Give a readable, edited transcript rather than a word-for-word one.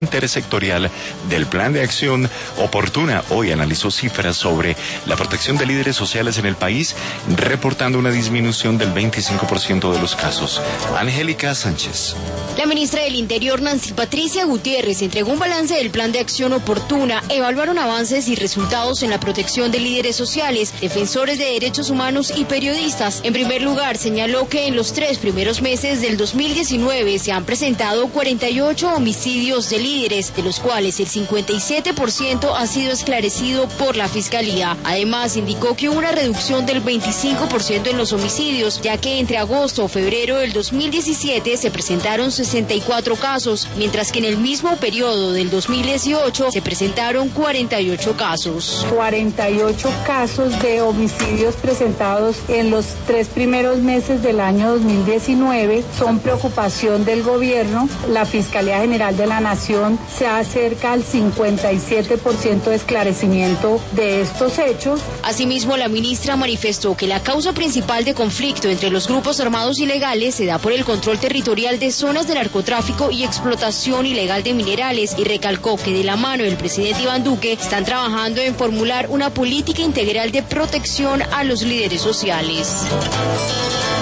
Intersectorial del Plan de Acción Oportuna hoy analizó cifras sobre la protección de líderes sociales en el país, reportando una disminución del 25% de los casos. Angélica Sánchez. La ministra del Interior, Nancy Patricia Gutiérrez, entregó un balance del Plan de Acción Oportuna. Evaluaron avances y resultados en la protección de líderes sociales, defensores de derechos humanos y periodistas. En primer lugar, señaló que en los 3 primeros meses del 2019 se han presentado 48 homicidios de líderes, de los cuales el 57% ha sido esclarecido por la Fiscalía. Además, indicó que hubo una reducción del 25% en los homicidios, ya que entre agosto y febrero del 2017 se presentaron 64 casos, mientras que en el mismo periodo del 2018 se presentaron 48 casos. 48 casos de homicidios presentados en los 3 primeros meses del año 2019 son preocupación del gobierno. La Fiscalía General de la Nación se acerca al 57% de esclarecimiento de estos hechos. Asimismo, la ministra manifestó que la causa principal de conflicto entre los grupos armados ilegales se da por el control territorial de zonas de narcotráfico y explotación ilegal de minerales, y recalcó que de la mano del presidente Iván Duque están trabajando en formular una política integral de protección a los líderes sociales.